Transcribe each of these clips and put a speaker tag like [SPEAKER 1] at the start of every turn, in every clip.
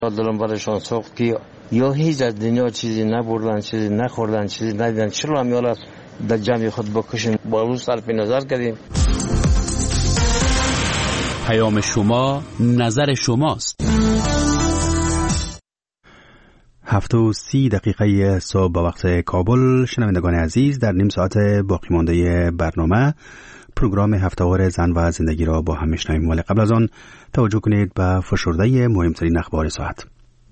[SPEAKER 1] دلم برایشان سوخت که یا هیچ از دنیا چیزی نبردن، چیزی نخوردن، چیزی ندیدن، چرا هم یالا در جمع خود بکشن؟ با روز صرف نظر کردیم.
[SPEAKER 2] پیام شما نظر شماست.
[SPEAKER 3] 7:30 صبح به وقت کابل. شنوندگان عزیز، در نیم ساعت باقی مانده برنامه پروگرام هفته‌وار زن و زندگی را با هم میشنویم، ولی قبل از آن توجه کنید به فشرده مهمترین اخبار ساعت.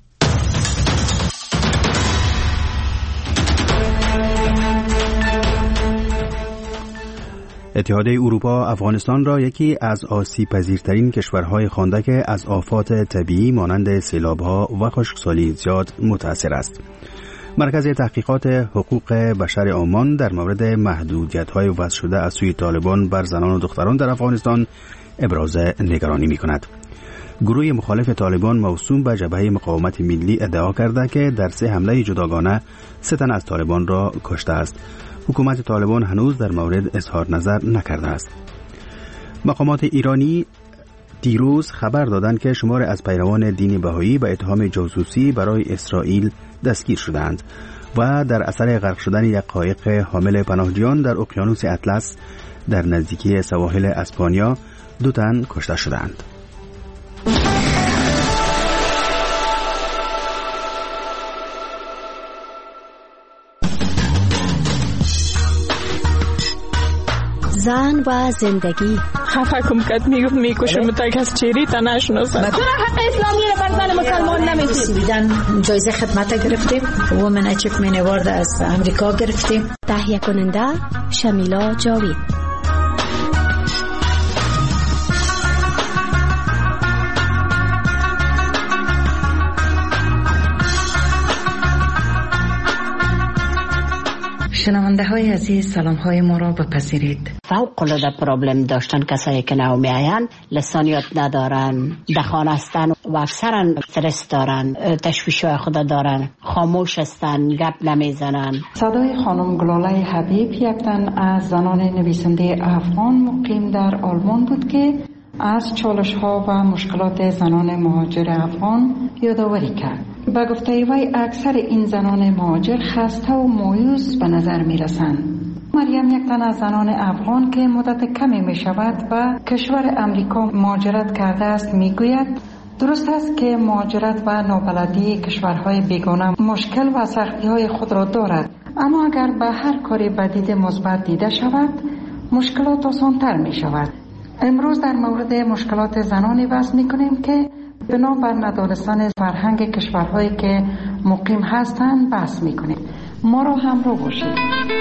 [SPEAKER 3] اتحادیه اروپا افغانستان را یکی از آسیب‌پذیرترین کشورهای خوانده که از آفات طبیعی مانند سیلاب‌ها و خشکسالی زیاد متأثر است. مرکز تحقیقات حقوق بشر آلمان در مورد محدودیت‌های وضع شده از سوی طالبان بر زنان و دختران در افغانستان ابراز نگرانی می‌کند. گروه مخالف طالبان موسوم به جبهه مقاومت ملی ادعا کرده که در 3 حمله جداگانه 3 تن از طالبان را کشته است. حکومت طالبان هنوز در مورد اظهار نظر نکرده است. مقامات ایرانی دیروز خبر دادند که شمار از پیروان دین بهایی به اتهام جاسوسی برای اسرائیل دستگیر شدند و در اثر غرق شدن یک قایق حامل پناهجویان در اقیانوس اطلس در نزدیکی سواحل اسپانیا 2 تن کشته شدند.
[SPEAKER 4] زن و زندگی.
[SPEAKER 5] خفه کم کد میکشم تا کس چیری تا نشناسم.
[SPEAKER 6] چرا حق اسلامی رو بر زن مسلمان نمیدید؟
[SPEAKER 7] جایزه خدمت گرفتیم. وومن اچیومنت اوارد از امریکا گرفتیم.
[SPEAKER 4] تهیه کننده شمیلا جاوید.
[SPEAKER 7] شنونده های عزیز، سلام های ما را بپذیرید.
[SPEAKER 8] فوق العاده پرابلم داشتن کسایی که نو میاین، لسانیت ندارن، دخانه هستن و اکثرا استرس دارن، تشویش های خود دارن، خاموش هستن، گپ نمیزنن.
[SPEAKER 9] صدای خانم گلاله حبیب یک تن از زنان نویسنده افغان مقیم در آلمان بود که از چالش ها و مشکلات زنان مهاجر افغان یادآوری کرد. به گفته وی اکثر این زنان مهاجر خسته و مایوس به نظر می رسند. مریم یک تن از زنان افغان که مدت کمی می شود و کشور امریکا مهاجرت کرده است می گوید درست است که مهاجرت و نابلدی کشورهای بیگانه مشکل و سختی های خود را دارد، اما اگر به هر کاری به دید مثبت دیده شود مشکلات آسان‌تر می شود. امروز در مورد مشکلات زنانی بحث می کنیم که بنابر ندانستن فرهنگ کشورهایی که مقیم هستند بحث می کنیم. ما را همراه باشید.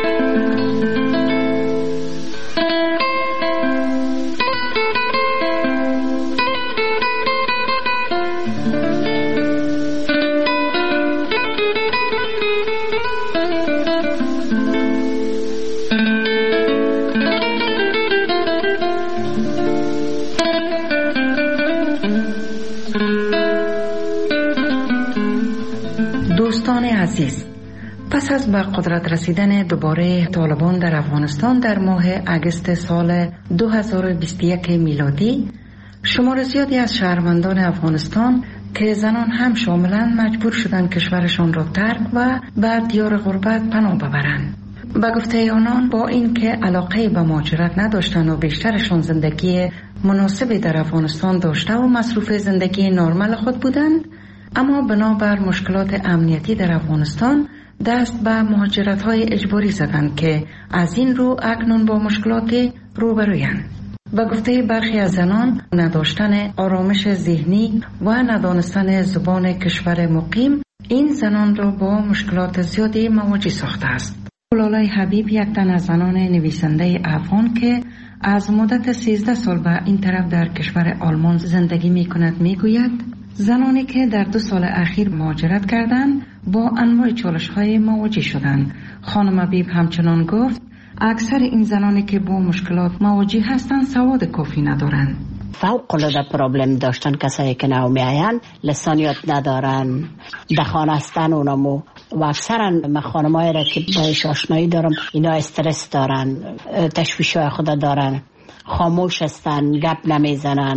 [SPEAKER 7] دوستان عزیز، پس از به قدرت رسیدن دوباره طالبان در افغانستان در ماه اگست سال 2021 میلادی، شمار زیادی از شهروندان افغانستان که زنان هم شاملند مجبور شدند کشورشان را ترک و به دیار غربت پناه ببرند. به گفته آنان با اینکه علاقه به مهاجرت نداشتند و بیشترشان زندگی مناسبی در افغانستان داشته و مصروف زندگی نرمال خود بودند، اما بنابر مشکلات امنیتی در افغانستان دست به مهاجرت‌های اجباری زدند که از این رو اکنون با مشکلات روبرویند. به گفته برخی از زنان، نداشتن آرامش ذهنی و ندانستن زبان کشور مقیم این زنان را با مشکلات زیادی مواجه ساخته است. گلاله حبیب یک تن از زنان نویسنده افغان که از مدت 13 سال به این طرف در کشور آلمان زندگی می کند می گوید زنانی که در 2 سال اخیر مهاجرت کردند با انواع چالش‌های مواجه شدند. خانم حبیب همچنان گفت اکثر این زنانی که با مشکلات مواجه هستند سواد کافی ندارند.
[SPEAKER 8] فوق العاده پرابلم داشتن کسایی که نو میاین، لسانیت ندارن، دخانه هستن اونمو و اکثرا من خانمایی را که باش آشنایی دارم اینا استرس دارن، تشویش های خود دارن، خاموش هستن، گپ نمیزنن،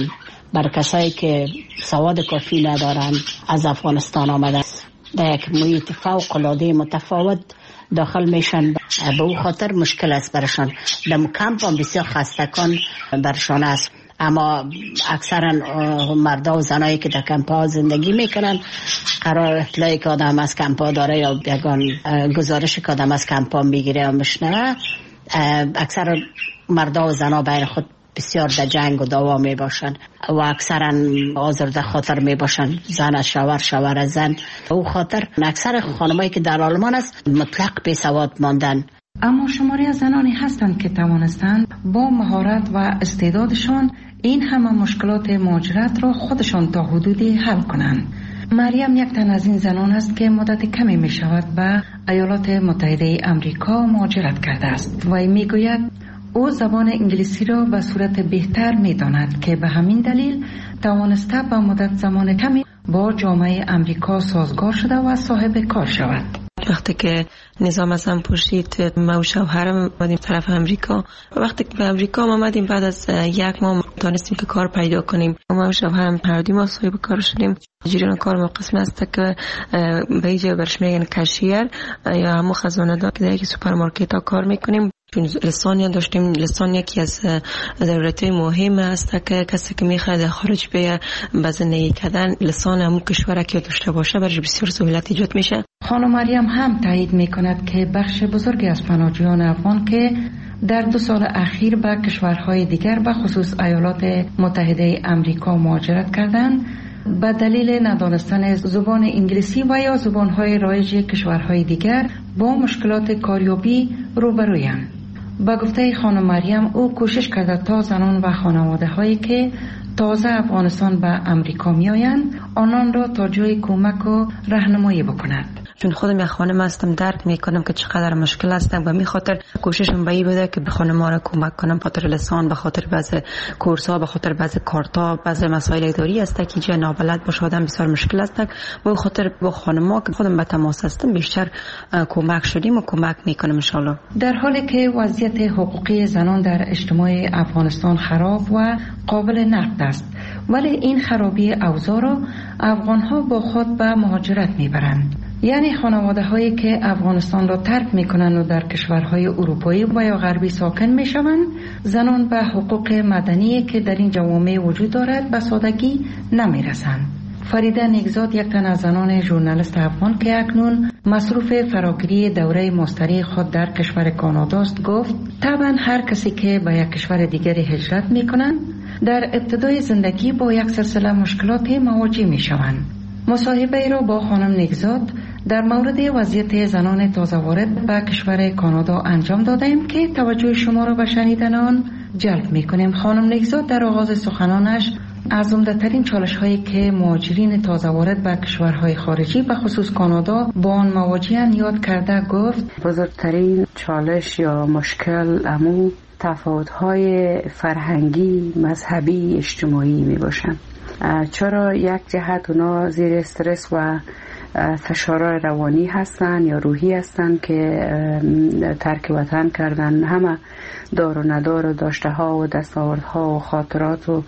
[SPEAKER 8] بر کسایی که سواد کافی ندارند از افغانستان آمده است. در یک محیط فوق العاده متفاوت داخل میشن، به او خاطر مشکل است برشان. در کمپ هم بسیار خستگان برشان است. اما اکثرا مردا و زنایی که در کمپ ها زندگی میکنن، قرار اطلاعی که آدم از کمپ ها داره یا یگان گزارش که آدم از کمپ ها میگیره و میشنوه، اکثر مردا و زنا بین خود بسیار در جنگ و دعوا می باشن و اکثرا آزرده خاطر می باشن، زن از شوهر، شوهر از زن. او خاطر اکثر خانمایی که در آلمان است مطلق بی سواد ماندن.
[SPEAKER 7] اما شماری از زنانی هستند که توانستند با مهارت و استعدادشان این همه مشکلات مهاجرت را خودشان تا حدودی حل کنند. مریم یک تن از این زنان است که مدت کمی می شود به ایالات متحده امریکا مهاجرت کرده است و می گوید او زبان انگلیسی را به صورت بهتر می داند که به همین دلیل توانسته به مدت زمان کمی با جامعه امریکا سازگار شده و صاحب کار شود.
[SPEAKER 10] وقتی که نظام از هم پرسید، ما و شوهرم آمدیم طرف امریکا. وقتی که به امریکا آمدیم بعد از 1 ماه دانستیم که کار پیدا کنیم. ما و شوهرم هر دو ما صاحب کار شدیم. جریان کار ما قسم است که به اینجا برش میگن کشیر یا همون خزانه دار که در یک سوپرمارکت ها کار میکنیم. چون لسان داشتیم، لسان یکی از ضرورت مهم است که کسی که میخواد خارج بیه به زندگی کردن لسان همون کشور که داشته باشه برش بسیار سهولت ایجاد میشه.
[SPEAKER 7] خانم مریم هم تایید میکند که بخش بزرگی از پناهجویان افغان که در 2 سال اخیر به کشورهای دیگر به خصوص ایالات متحده امریکا مهاجرت کردند، به دلیل ندانستن زبان انگلیسی و یا زبانهای رایج کشورهای دیگر با مشکلات کاریابی روبرویند. با گفته خانم مریم، او کوشش کرده تا زنان و خانواده هایی که تازه افغانستان به امریکا می آیند آنان را تا جای کمک و راهنمایی بکند.
[SPEAKER 10] چون خودم یک خانم هستم، درک میکنم که چقدر مشکل هستم و می خاطر کوششم به این بوده که به خانم‌ها را کمک کنم، به خاطر لسان، به خاطر بعضی کورس‌ها، به خاطر بعضی کارتا، بعضی مسائل اداری است که جای نابلد باشه آدم بسیار مشکل است. به خاطر با خانم‌ها که خودم به تماس هستم بیشتر کمک شدیم و کمک میکنم ان شاء الله.
[SPEAKER 7] در حالی که وضعیت حقوقی زنان در اجتماع افغانستان خراب و قابل نقد است، ولی این خرابی اوضاع را افغان‌ها با خود به مهاجرت میبرند. یعنی خانواده هایی که افغانستان را ترک میکنند و در کشورهای اروپایی و یا غربی ساکن میشوند، زنان به حقوق مدنی که در این جوامع وجود دارد به سادگی نمیرسند. فریده نیکزاد یک تن از زنان ژورنالیست افغان که اکنون مصروف فراگیری دوره ماستری خود در کشور کانادا است گفت: طبعا هر کسی که به یک کشور دیگری هجرت میکنند در ابتدای زندگی با یک سلسله مشکلات مواجه میشوند. مصاحبه ای را با خانم نیکزاد در مورد وضعیت زنان تازه وارد به کشور کانادا انجام دادیم که توجه شما را به شنیدن آن جلب میکنیم. خانم نیکزاد در آغاز سخنانش از عمده‌ترین چالش‌هایی که مهاجرین تازه وارد به کشورهای خارجی به خصوص کانادا با آن مواجه‌اند یاد کرده گفت:
[SPEAKER 11] بزرگترین چالش یا مشکل امو تفاوت‌های فرهنگی، مذهبی، اجتماعی میباشند. چرا یک جهت اونا زیر استرس و فشار روانی هستن یا روحی هستن که ترک وطن کردن، همه دار و ندار و داشته ها و دستاوردها و خاطرات و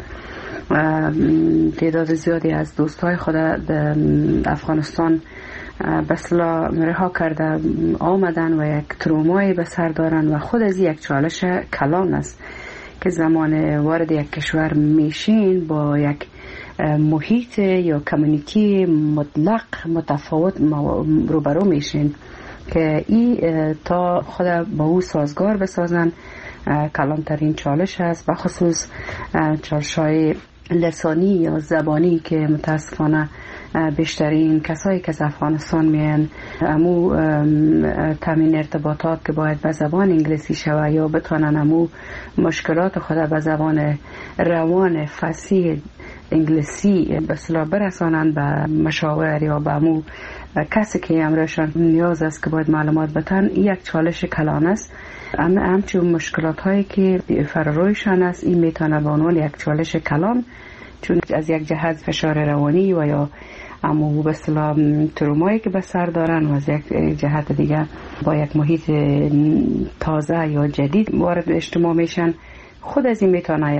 [SPEAKER 11] تعداد زیادی از دوستای خود افغانستان بسلا رها کرده آمدن و یک ترومای به سر دارن و خود از یک چالش کلان است که زمان وارد یک کشور میشین با یک محیط یا کمیونیتی مطلق متفاوت روبرو میشین که ای تا خود با او سازگار بسازن کلانترین چالش است، بخصوص چالش‌های لسانی یا زبانی که متاسفانه بیشترین کسایی که از افغانستان میان امو تامین ارتباطات که باید به زبان انگلیسی شوه یا بتونن امو مشکلات خود به زبان روان فصیح انگلیسی بسلا برسانند به مشاور یا به امو کسی که امرشان نیاز است که باید معلومات بتن، یک چالش کلان است. همچون مشکلات هایی که فرارویشان است این میتونه به عنوان یک چالش کلان، چون از یک جهت فشار روانی و یا امو به اصطلاح ترومایی که به سر دارن و از یک جهت دیگه با یک محیط تازه یا جدید وارد اجتماع میشن، خود از این میتونه یک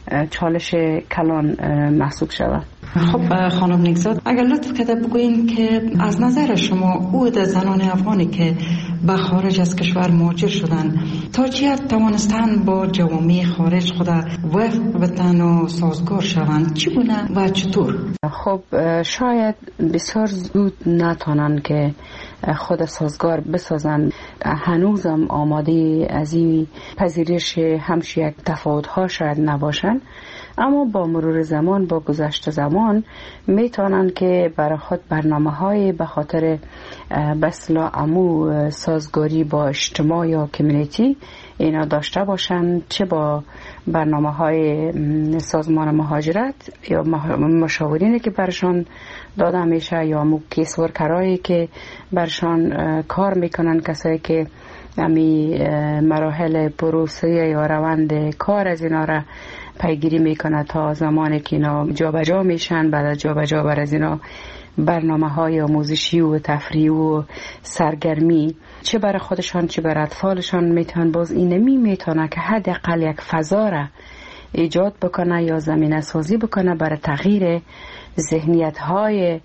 [SPEAKER 11] چالش کلان محسوب شود.
[SPEAKER 9] خب خانم نیکزاد، اگر لطف کرده بگوین که از نظر شما او زنان افغانی که به خارج از کشور مهاجر شدن تا چه حد توانستن با جوامع خارج خود وفق بتن و سازگار شوند، چگونه و چطور؟
[SPEAKER 11] خب شاید بسیار زود نتونن که خود سازگار بسازن. هنوزم آماده از این پذیرش همش یک تفاوت‌ها شاید نباشن، اما با مرور زمان، با گذشت زمان میتونن که برای خود برنامه‌های به خاطر بسلا امو سازگاری با اجتماع یا کمیونیتی اینا داشته باشن، چه با برنامه‌های سازمان مهاجرت یا مشاورینی که برشان داده میشه یا مو کیس ورکرایی که برشان کار میکنن، کسایی که امی مراحل پروسه یا روند کار از اینا را پیگیری میکنه تا زمانی که اینا جابجا میشن. بعد از جابجا بر از اینا برنامه‌های آموزشی و تفریحی و سرگرمی چه برای خودشان چه برای اطفالشان میتونن باز اینمی میتونه که حداقل یک فضا را ایجاد بکنه یا زمینه سازی بکنه برای تغییر ذهنیت‌های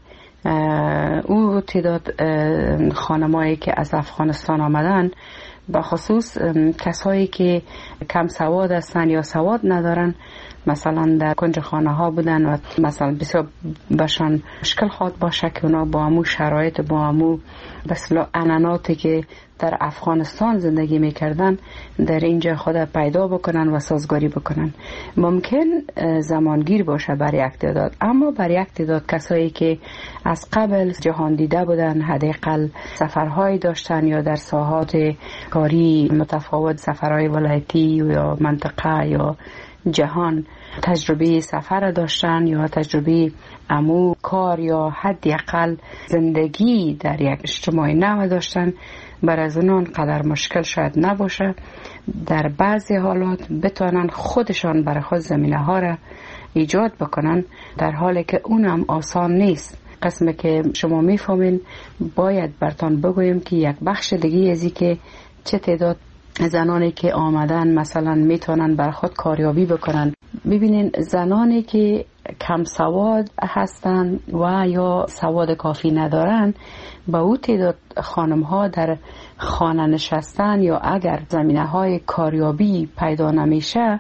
[SPEAKER 11] او تعداد خانمایی که از افغانستان آمدن، به خصوص کسایی که کم سواد هستن یا سواد ندارن، مثلا در کنج خانه ها بودن و مثلا بسیار بشان مشکل خواد باشه که اونا با همون شرایط با همون بسیار عنعناتی که در افغانستان زندگی میکردن در اینجا خود پیدا بکنن و سازگاری بکنن. ممکن زمانگیر باشه برای یک تعداد، اما برای یک تعداد کسایی که از قبل جهان دیده بودن، حداقل سفرهایی داشتن یا در ساحات کاری متفاوت، سفرهای ولایتی یا منطقه یا جهان تجربه سفر داشتن یا تجربه امو کار یا حداقل زندگی در یک اجتماع نو داشتن، بر از اونان قدر مشکل شاید نباشه در بعضی حالات بتونن خودشان برای خود زمینه ها را ایجاد بکنن، در حالی که اونم آسان نیست. قسمه که شما میفهمین باید برتان بگویم که یک بخش دیگه ازی که چه تعداد زنانی که آمدن مثلا میتونن بر خود کاریابی بکنن. ببینین زنانی که کم سواد هستن و یا سواد کافی ندارن، با او تعداد خانم ها در خانه نشستن یا اگر زمینه های کاریابی پیدا نمیشه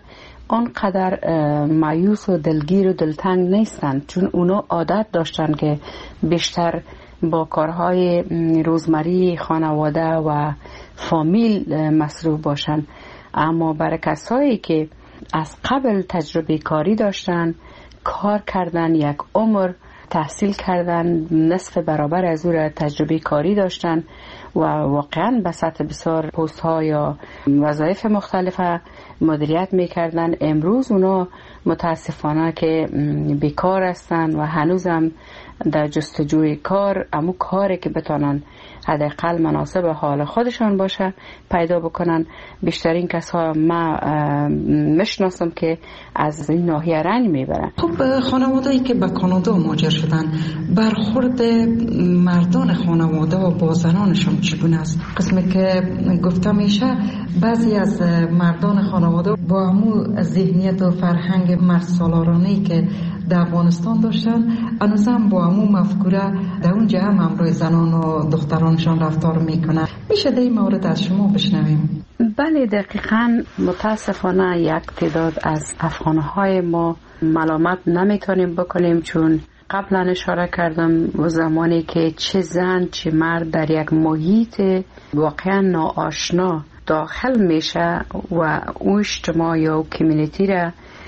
[SPEAKER 11] آنقدر مایوس و دلگیر و دلتنگ نیستن، چون اونا عادت داشتن که بیشتر با کارهای روزمره خانواده و فامیل مصروف باشن. اما برای کسایی که از قبل تجربه کاری داشتن، کار کردن یک عمر، تحصیل کردن، نصف برابر از او را تجربه کاری داشتن و واقعا به سطح بسیار پست ها یا وظایف مختلفه مدیریت میکردن، امروز اونا متاسفانه که بیکار هستن و هنوزم در جستجوی کار، اما کاری که بتونن حداقل مناسب حال خودشان باشه پیدا بکنن. بیشترین کسا ما مشناسم که از این ناحیه رنج میبرن.
[SPEAKER 9] خب خانواده‌ای که به کانادا مهاجر شدن، برخورد مردان خانواده و با زنانشون چگونه است؟ قسمی که گفته میشه بعضی از مردان خانواده با همون ذهنیت و فرهنگ مرد سالارانه‌ای که در افغانستان داشتن هنوزم با همون مفکوره در اونجا هم همراه زنان و دخترانشان رفتار میکنن. میشه در این مورد از شما بشنویم؟
[SPEAKER 11] بله دقیقاً. متاسفانه یک تعداد از افغانهای ما ملامت نمیتونیم بکنیم، چون قبلا اشاره کردم و زمانی که چه زن چه مرد در یک محیط واقعا ناآشنا داخل میشه و اون اجتماع یا کمیونیتی را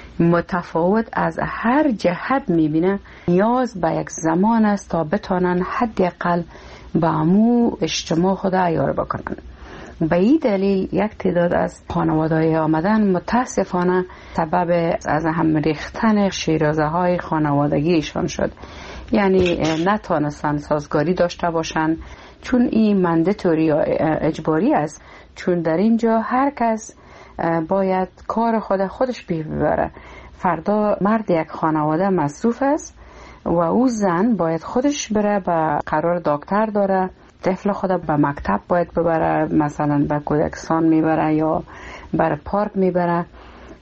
[SPEAKER 11] متفاوت از هر جهت میبینه، نیاز به یک زمان است تا بتونن حداقل به امو اجتماع خود عیار بکنن. به این دلیل یک تعداد از خانواده‌های آمدن متاسفانه سبب از هم ریختن شیرازه های خانوادگیشان شد، یعنی نتونستن سازگاری داشته باشن، چون این منداتوری یا اجباری است، چون در اینجا هر کس باید کار خودش ببره. فردا مرد یک خانواده مصروف است و او زن باید خودش بره، به قرار دکتر داره، طفل خود به مکتب باید ببره، مثلا به کودکستان میبره یا بر پارک میبره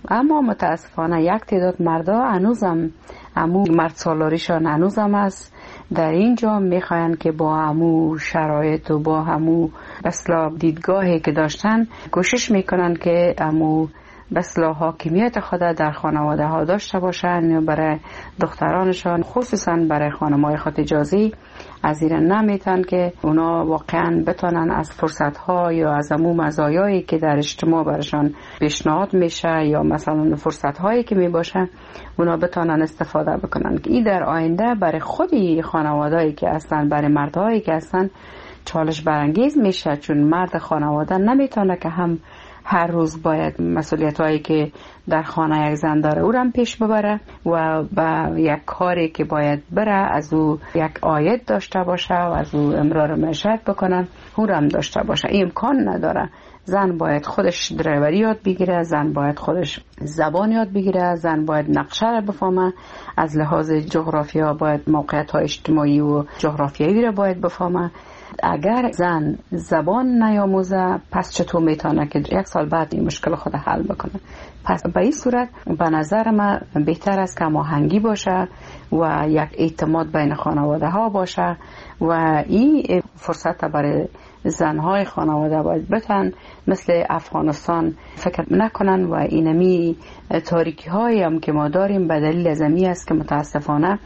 [SPEAKER 11] اما متاسفانه یک تعداد مردا هنوزم مرد سالاریشان هنوزم است در اینجا میخواین که با همو شرایط و با همو بسلا دیدگاهی که داشتن کوشش میکنن که همو بسلا حاکمیت خود در خانواده ها داشته باشن برای دخترانشان، خصوصا برای خانمای خود اجازی از این نمیتن که اونا واقعا بتونن از فرصت ها یا از همو مزایایی که در اجتماع برشان پیشنهاد میشه یا مثلا فرصت هایی که میباشه اونا بتونن استفاده بکنن که این در آینده برای خودی خانوادهایی که هستن، برای مردهایی که هستن چالش برانگیز میشه، چون مرد خانواده نمیتونه که هم هر روز باید مسئولیت هایی که در خانه یک زن داره او را پیش ببره و با یک کاری که باید بره از او یک عاید داشته باشه و از او امرار معیشت بکنن او را هم داشته باشه. این امکان نداره. زن باید خودش درایوری یاد بگیره، زن باید خودش زبان یاد بگیره، زن باید نقشه را بفهمه، از لحاظ جغرافیا باید موقعیت های اجتماعی و جغرافیایی را باید بفهمه. اگر زن زبان نیاموزه پس چطور میتونه که 1 سال بعد این مشکل خود حل بکنه؟ پس به این صورت به نظر من بهتر است که هماهنگی باشه و یک اعتماد بین خانواده ها باشه و این فرصت برای زنهای خانواده باید بتن مثل افغانستان فکر نکنن و اینمی تاریکی هایی هم که ما داریم به دلیل ازمی است که متاسفانه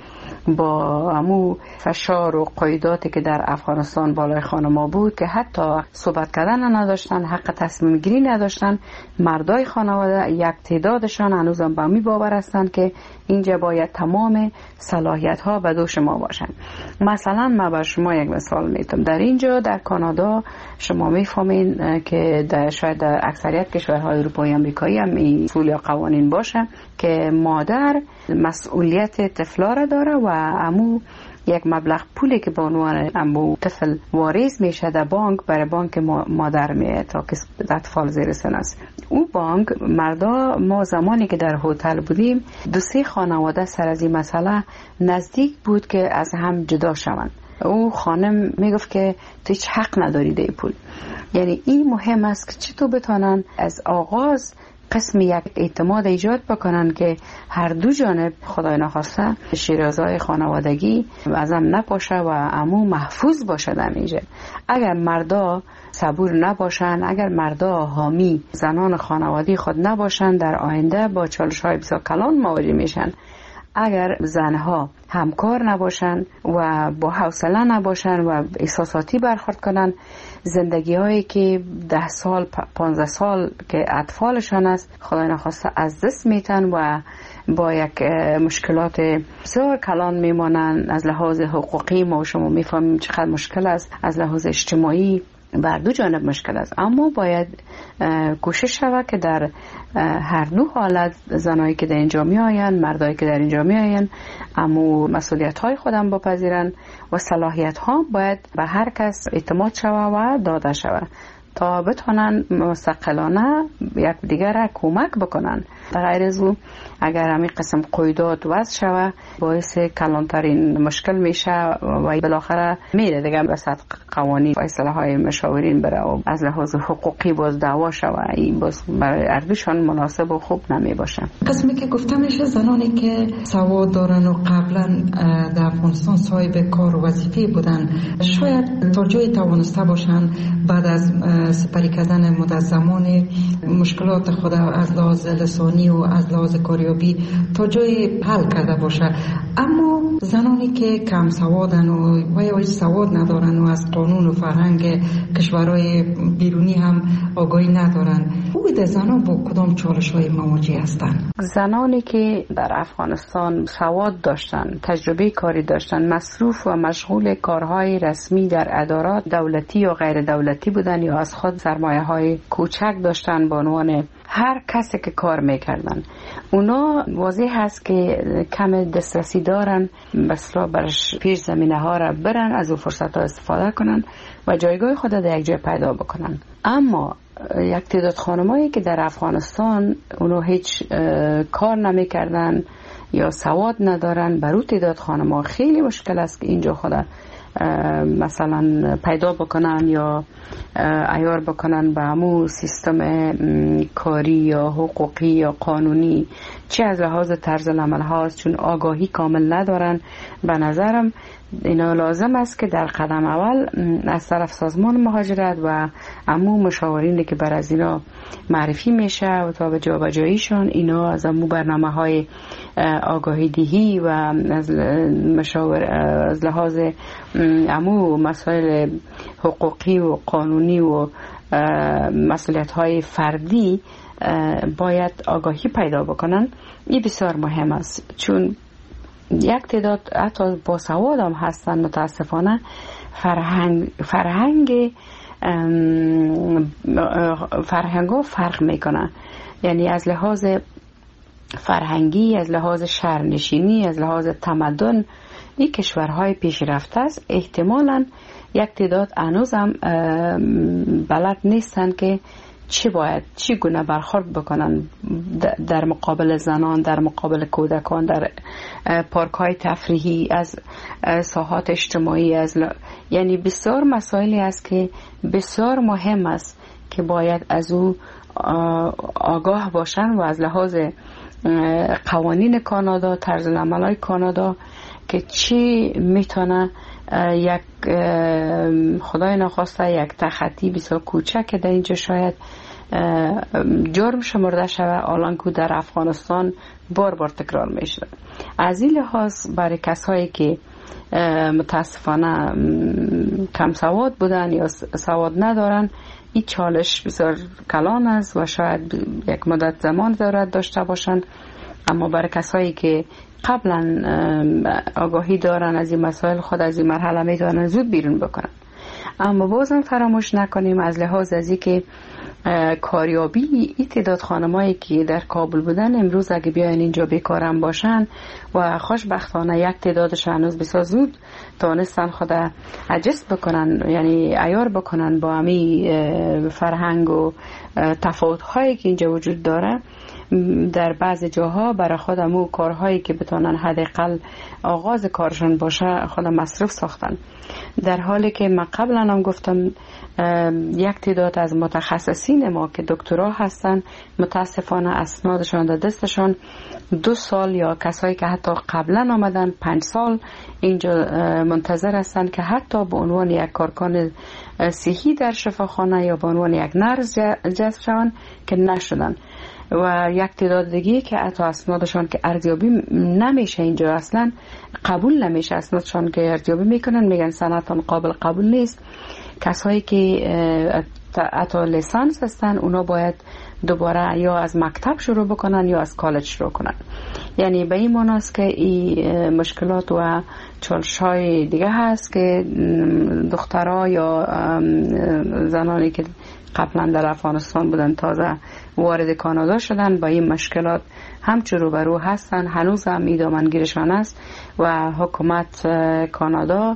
[SPEAKER 11] با همو فشار و قیوداتی که در افغانستان بالای خانما بود که حتی صحبت کردن نداشتن، حق تصمیم گیری نداشتن، مردای خانواده یک تعدادشان هنوزم به می باور هستند که اینجا باید تمام صلاحیت ها به دوش ما باشن. مثلا من بر شما یک مثال میتونم. در اینجا در کانادا شما میفهمین که شاید در اکثریت کشورهای اروپایی امریکایی هم این اصول یا قوانین باشه که مادر مسئولیت طفلا را داره و امو یک مبلغ پولی که به عنوان امو طفل واریز میشه در بانک برای بانک مادر میه تا که اطفال زیر سن است. او بانک مردا ما زمانی که در هتل بودیم 2-3 خانواده سر از این مسئله نزدیک بود که از هم جدا شوند. او خانم میگفت که تو هیچ حق نداری ده پول. یعنی این مهم است که چطور بتونن از آغاز قسم یک اعتماد ایجاد بکنن که هر دو جانب خدای نخواسته شیرازهای خانوادگی ازم نپاشه و امو محفوظ باشه در اینجا. اگر مردا صبور نباشن، اگر مردا حامی زنان خانوادی خود نباشن در آینده با چالش‌های بسیار کلان مواجه میشن. اگر زنها همکار نباشن و با حوصله نباشن و احساساتی برخورد کنن، زندگی هایی که 10 سال 15 سال که اطفالشان است خدای نخواسته از دست میتن و با یک مشکلات بسیار کلان میمانن. از لحاظ حقوقی ما شما میفهمیم چقدر مشکل است، از لحاظ اجتماعی بر دو جانب مشکل است. اما باید کوشش شود که در هر دو حالت زنایی که در اینجا می آین، مردایی که در اینجا می آین، اما مسئولیت های خودم بپذیرن و صلاحیت ها باید به هر کس اعتماد شود و داده شود تا بتونن مستقلانه یک دیگر را کمک بکنن. غیر از او اگر همین قسم قیودات وضع شود باعث کلانترین مشکل میشه و بالاخره میره دیگه به سطح قوانین و اصلاح های مشاورین بره و از لحاظ حقوقی باز دعوا شود. این باز برای اردوشان مناسب و خوب نمی باشه.
[SPEAKER 9] قسمی که گفتم میشه زنانی که سواد دارن و قبلا در افغانستان صاحب کار و وظیفه بودن شاید تا جایی توانسته باشن بعد از سپری کردن مدت زمان مشکلات خود از لحاظ لسانی و از لحاظ کاریابی تا جایی حل کرده باشه. اما زنانی که کم سوادن و یا سواد ندارن و از قانون و فرهنگ کشورهای بیرونی هم آگاهی ندارن، بود زنان با کدام چالش‌های مواجه هستند؟
[SPEAKER 11] زنانی که در افغانستان سواد داشتن، تجربه کاری داشتن، مصروف و مشغول کارهای رسمی در ادارات دولتی و غیر دولتی بودن یا از خود سرمایه‌های کوچک داشتن با عنوان هر کسی که کار میکردن، اونا واضح هست که کم دسترسی دارن بسلا برش پیش زمینه ها را برن، از اون فرصت ها استفاده کنن و جایگاه خود در یک جای پیدا بکنن. اما یک تعداد خانمایی که در افغانستان اونا هیچ کار نمیکردن یا سواد ندارن، برای تعداد خانم‌ها خیلی مشکل است که اینجا خود مثلا پیدا بکنن یا عیار بکنن به همون سیستم کاری یا حقوقی یا قانونی، چه از لحاظ طرز العمل هاست، چون آگاهی کامل ندارن. به نظرم اینا لازم است که در قدم اول از طرف سازمان مهاجرت و همون مشاورینی که بر از اینا معرفی میشه و تا به جابجاییشان اینا از همون برنامه های آگاهی دهی و از از لحاظ همون مسائل حقوقی و قانونی و مسئولیت های فردی باید آگاهی پیدا بکنن. این بسیار مهم است، چون یک تعداد حتی با سواد هم هستن متاسفانه فرهنگ ها فرق میکنه. یعنی از لحاظ فرهنگی، از لحاظ شهرنشینی، از لحاظ تمدن این کشورهای پیشرفته است. احتمالاً یک تعداد هنوز هم بلد نیستن که چی گونه برخورد بکنن در مقابل زنان، در مقابل کودکان، در پارک های تفریحی، از ساحات اجتماعی، یعنی بسیار مسائلی است که بسیار مهم است که باید از او آگاه باشن و از لحاظ قوانین کانادا، طرز العمل‌های کانادا که چی میتونه یک خدای نخواسته یک تخطی بسیار کوچک در اینجا شاید جرم شمرده شود، الان که در افغانستان بار بار تکرار میشه. از این لحاظ برای کسایی که متاسفانه کم سواد بودن یا سواد ندارن این چالش بسیار کلان است و شاید یک مدت زمان ضرورت داشته باشند. اما برای کسایی که قبلا آگاهی دارن از این مسائل خود از این مرحله میتونن زود بیرون بکنن. اما بازم فراموش نکنیم از لحاظ از این که کاریابی این تعداد خانمایی که در کابل بودن امروز اگه بیاین اینجا بیکارم باشن و خوشبختانه یک تعدادش هنوز بسیار زود تانستن خود اجست بکنن، یعنی عیار بکنن با همی فرهنگ و تفاوت‌هایی که اینجا وجود داره. در بعض جاها برای خودمو کارهایی که بتونن حداقل آغاز کارشون باشه خود مصرف ساختن، در حالی که من قبلا هم گفتم یک تعداد از متخصصین ما که دکترا هستن متاسفانه اسنادشان در دستشان 2 سال یا کسایی که حتی قبلا آمدن 5 سال اینجا منتظر هستن که حتی به عنوان یک کارکن صحی در شفاخانه یا به عنوان یک نرس جذب شوند که نشدن. و یک تعداد دیگه که حتی اسنادشان که ارزیابی نمیشه اینجا اصلا قبول نمیشه، اسنادشان که ارزیابی میکنن میگن سندتان قابل قبول نیست. کسایی که حتی لیسانس هستن اونا باید دوباره یا از مکتب شروع بکنن یا از کالج شروع کنن. یعنی به این معنی است که این مشکلات و چالش‌های دیگه هست که دخترها یا زنانی که قبلا در افغانستان بودن تازه وارد کانادا شدن با این مشکلات همچون روبرو هستن. هنوز هم دامنگیرشان است و حکومت کانادا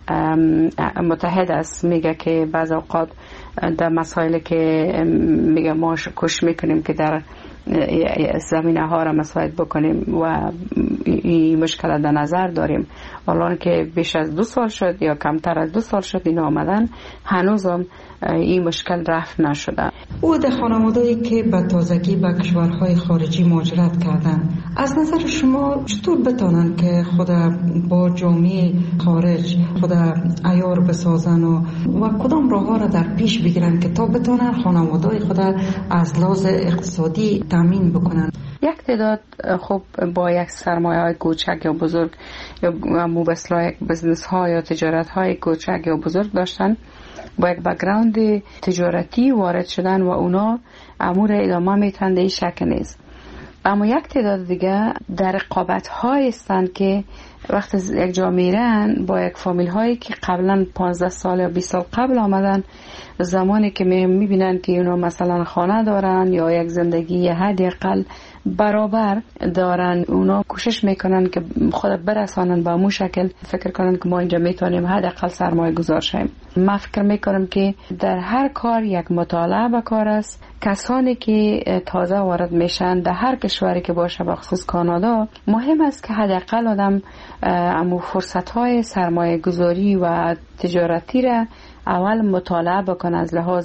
[SPEAKER 11] متحد است، میگه که بعض اوقات در مسائلی که میگه ما کش میکنیم که در زمینه ها را مساعد بکنیم و این مشکل در نظر داریم. الان که بیش از 2 سال شد یا کمتر از 2 سال شد این آمدن هنوزم این مشکل رفع نشده.
[SPEAKER 9] او در خانواده‌ای که به تازگی به کشورهای خارجی مهاجرت کردن، از نظر شما چطور بتونن که خود با جامعه خارج خود عیار بسازن و کدام راه‌ها را در پیش بگیرن که تا بتونن خانواده‌های خود از لحاظ اقتصادی تامین بکنن؟
[SPEAKER 11] یک تعداد خب با یک سرمایه‌های کوچک یا بزرگ یا مبصلای یک بزنس ها یا تجارت های کوچک یا بزرگ داشتن با یک بک‌گراند تجارتی وارد شدن و اونا امور ادامه میتن، این شک نیست. اما یک تعداد دیگه در رقابت های هستند که وقتی یک جا میرن با یک فامیل هایی که قبلا 15 سال یا 20 سال قبل آمدن، زمانی که میبینن که اونا مثلا خانه دارن یا یک زندگی حداقل برابر دارن، اونا کوشش میکنن که خود برسانن با مو شکل فکر کنن که ما اینجا میتونیم حداقل سرمایه گذار شیم. من فکر میکنم که در هر کار یک مطالعه به کار است. کسانی که تازه وارد میشن در هر کشوری که باشه، بخصوص کانادا، مهم است که حداقل آدم امو فرصت‌های سرمایه گذاری و تجارتی را اول مطالعه بکن، از لحاظ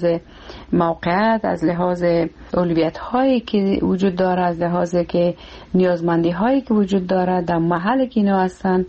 [SPEAKER 11] موقعیت، از لحاظ اولویت‌هایی که وجود داره، از لحاظ که نیازمندی‌هایی که وجود داره در محلی که اینا هستن.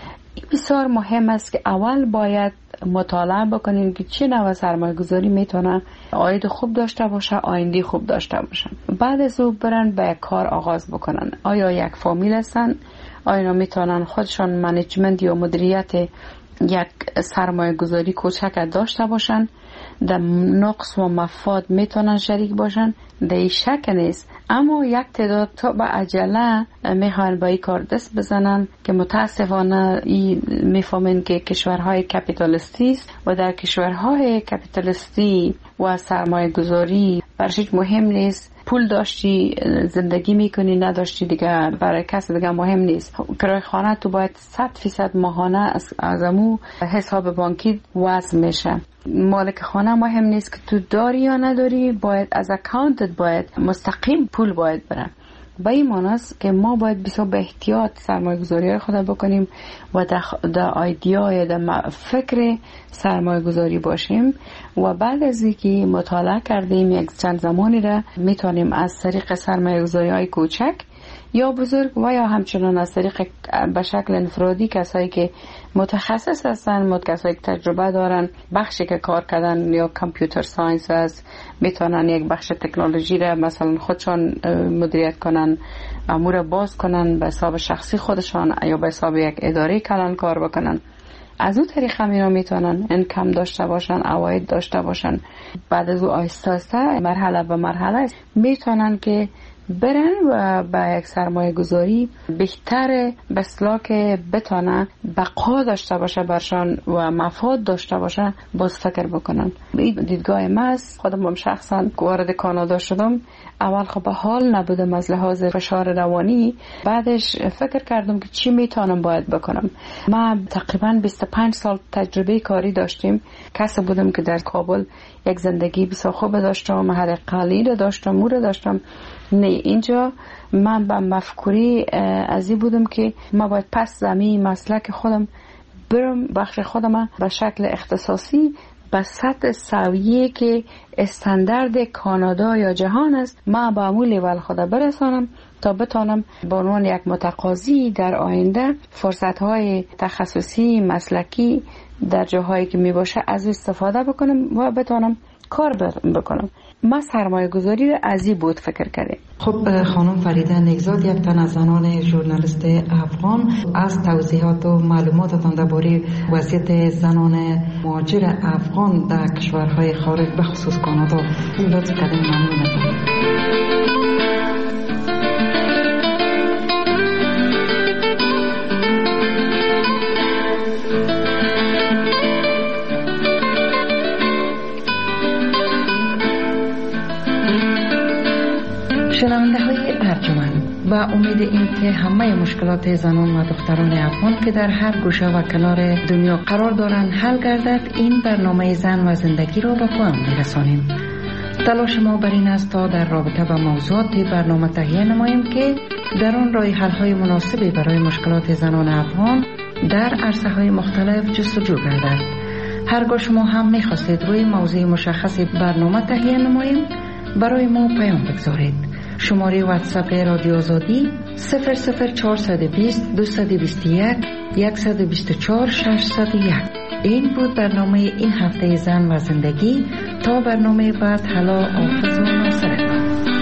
[SPEAKER 11] بسیار مهم است که اول باید مطالعه بکنین که چه نوع سرمایه گذاری میتونه عاید خوب داشته باشه، آینده خوب داشته باشه. بعد از او برن به کار آغاز بکنن. آیا یک فامیل هستن؟ آیا میتونن خودشان منیجمنت یا مدیریت یک سرمایه گذاری کوچک داشته باشن؟ در نقص و مفاد میتونن شریک باشن؟ در این شک نیست. اما یک تعداد تا به عجله میخوان با این کار دست بزنن که متاسفانه میفهمن که کشورهای کپیتالیستی است و در کشورهای کپیتالیستی و سرمایه گذاری برش مهم نیست. پول داشتی زندگی میکنی، نداشتی دیگه برای کس دیگه مهم نیست. کرایه خانه تو باید 100% ماهانه از امو حساب بانکی وضع میشه. مالک خانه مهم نیست که تو داری یا نداری، باید از اکانتت باید مستقیم پول باید بره. به این معنی است که ما باید بسیار به احتیاط سرمایه گذاری خود بکنیم و در ایدیا در فکر سرمایه گذاری باشیم و بعد از اینکه مطالعه کردیم یک چند زمانی را میتونیم از طریق سرمایه گذاری های کوچک یا بزرگ و یا همچنان از طریق به شکل انفرادی کسایی که متخصص هستن، کسایی که تجربه دارن، بخشی که کار کردن یا کامپیوتر ساینس هست، میتونن یک بخش تکنولوژی را مثلا خودشان مدیریت کنن، امور باز کنن به حساب شخصی خودشان یا به حساب یک اداره کلان کار بکنن. از اون طریق هم اینا میتونن انکم داشته باشن، عواید داشته باشن. بعد از اون آهسته آهسته مرحله به مرحله میتونن که برن و با یک سرمایه گذاری بهتر بسلا که بتانه بقا داشته باشه برشان و مفاد داشته باشه باز فکر بکنن. این دیدگاه ما است. خودم هم شخصا وارد کانادا شدم، اول خب به حال نبودم از لحاظ فشار روانی، بعدش فکر کردم که چی میتونم باید بکنم. من تقریبا 25 سال تجربه کاری داشتیم. کسی بودم که در کابل یک زندگی بسیار خوب داشتم، محل قلیل داشتم، مور داشتم. نه، اینجا من به مفکوری از این بودم که ما باید پس زمین مسلک خودم برم، بخش خودم به شکل اختصاصی به سطح سویه که استاندارد کانادا یا جهان است ما به امون لیول خود برسانم تا بتانم به عنوان یک متقاضی در آینده فرصت‌های تخصصی مسلکی در جاهایی که می باشه از استفاده بکنم و بتانم کار بکنم. ما سرمایه گذاری را از این بود فکر کردیم.
[SPEAKER 9] خب خانم فریده نیکزاد، یک تن از زنان ژورنالیست افغان، از توضیحات و معلوماتتان درباره وضعیت زنان مهاجر افغان در کشورهای خارج به خصوص کانادا لطف کردین. ممنون ازتون. شنونده های ارجمند، با امید اینکه همه مشکلات زنان و دختران افغان که در هر گوشه و کنار دنیا قرار دارند حل گردد، این برنامه زن و زندگی را به پایان میرسانیم. تلاش ما بر این است تا در رابطه با موضوعات برنامه تهیه نماییم که در آن راه حل های مناسبی برای مشکلات زنان افغان در عرصه های مختلف جستجو گردد. هرگاه شما هم میخواستید روی موضوع مشخصی برنامه تهیه نماییم، برای ما پیام بگذارید. شماره واتساپ رادیو آزادی 00420 221 124 601. این بود برنامه این هفته زن و زندگی. تا برنامه بعد، حالا حافظ و ناصر.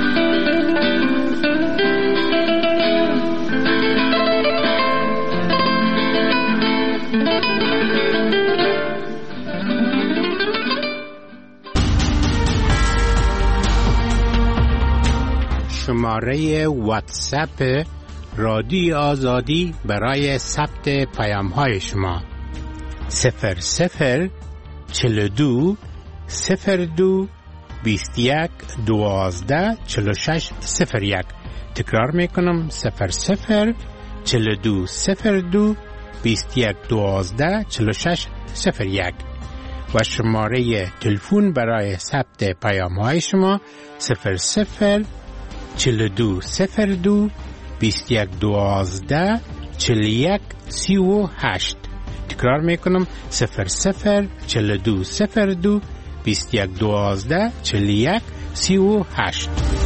[SPEAKER 12] شماره واتساپ رادیو آزادی برای ثبت پیام‌های شما 0042 02 21 12 46 01. تکرار میکنم 0042 02 21 12 46 01. و شماره تلفن برای ثبت پیام‌های شما 00 42 02 21 12 41 38. تکرار میکنم 00 42 02 21 12 41 38.